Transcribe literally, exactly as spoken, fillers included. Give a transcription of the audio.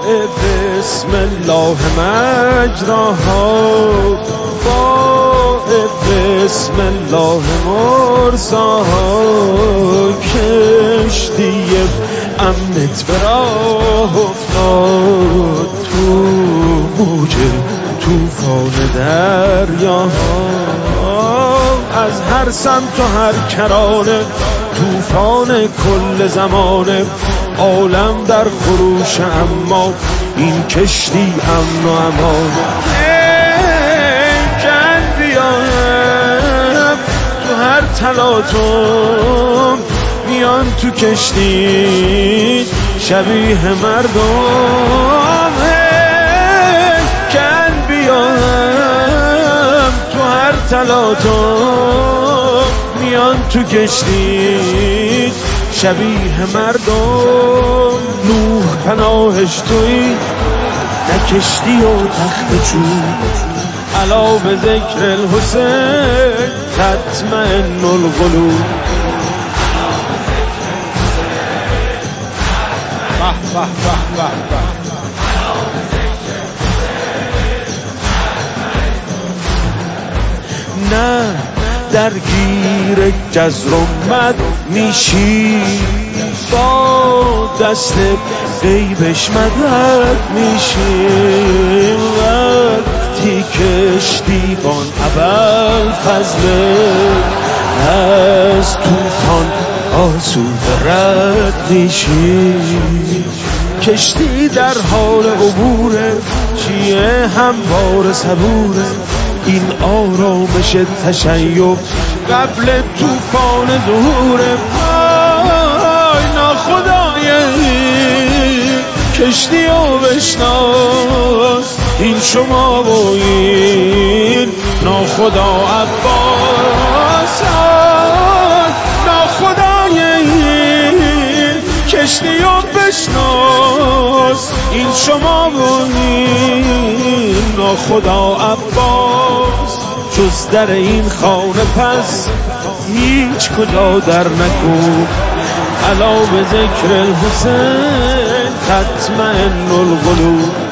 بسم الله مجراها بسم الله مرساها کشتی امنت به راه افتاد تو موج توفان دریاها از هر سمت و هر کرانه توفان کل زمانه عالم در خروش اما این کشتی امن و امان کن بیام تو هر تلاطم میان تو کشتی شبیه مردم کن بیام تو هر تلاطم میان تو کشتی شبیه مردم نوح پناهش توی نه کشتی و تخت چوب علا به ذکر الحسین تطمئن القلوب به به به به به نه درگیر جزر و مد میشی با دست غیبش مدد میشی وقتی کشتیبان اول فضله از طوفان آسوده رد میشی کشتی در حال عبوره چیه هموار صبوره این آرامش تشیع قبل طوفان ظهوره وای ناخدای کشتی و بشناس این شما و این ناخدا عباس ناخدای این کشتی و بشناس این شما و این ناخدا عباس جز در این خانه پس هیچ کجا در نکن علا به ذکر الحسین تطمئن القلوب